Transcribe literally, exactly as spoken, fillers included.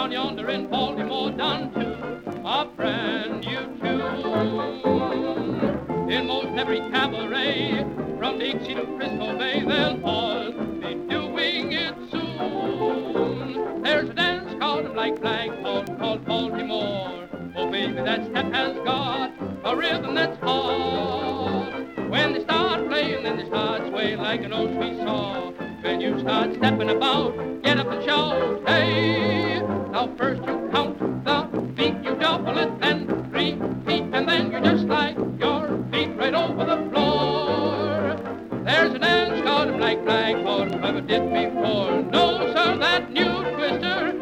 down yonder in Baltimore done to a brand new tune. In most every cabaret, from Dixie to Frisco Bay, they'll all be doing it soon. There's a dance called a black flag called, called Baltimore. Oh, baby, that step has got a rhythm that's hard. When they start playing, then they start swaying like an old sweet saw. When you start stepping about, get up and shout, hey! Now first you count the beat, you double it, then three feet, and then you just slide your feet right over the floor. There's a dance called a black flag, for whoever did before. No, sir, that new twister